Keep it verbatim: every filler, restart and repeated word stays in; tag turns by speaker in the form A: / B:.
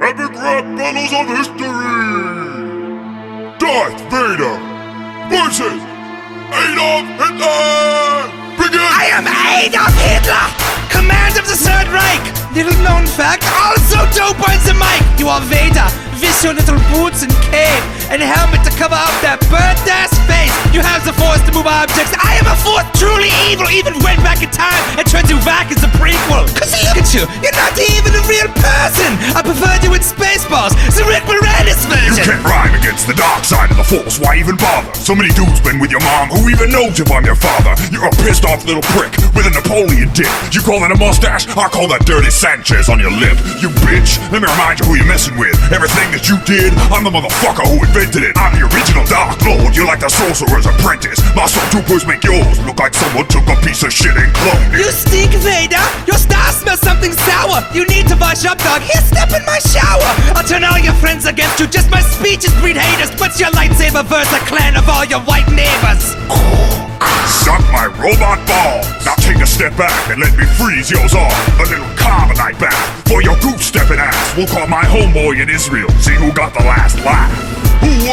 A: Epic rap battles of history! Darth Vader versus Adolf Hitler! Begin!
B: I am Adolf Hitler! Command of the Third Reich! Little known fact, also dope on the mic! You are Vader, with your little boots and cape and helmet to cover up that burnt ass face. You have the force to move objects. I am a force truly evil, even went back in time and tried to back as a prequel. Cause look at you, you're not even a real person. I preferred you in Spaceballs, the Rick Moranis version.
A: You can't rhyme against the dark side of the force, why even bother? So many dudes been with your mom, who even knows if I'm your father? You're a pissed off little prick with a Napoleon dick. You call that a mustache? I call that dirty Sanchez on your lip. You bitch, let me remind you who you're messing with. Everything that you did, I'm the motherfucker who invented it. I'm the original Dark Lord, you're like the sorcerer's apprentice. My stormtroopers make yours look like someone took a piece of shit and cloned it.
B: You stink, Vader! Your star smells something sour! You need to wash up, dog. Here, step in my shower! I'll turn all your friends against you. Just my speeches breed haters. What's your lightsaber verse a clan of all your white neighbors?
A: Suck my robot balls! Now take a step back and let me freeze yours off. A little carbonite bath for your goose stepping ass. We'll call my homeboy in Israel, see who got the last laugh. Who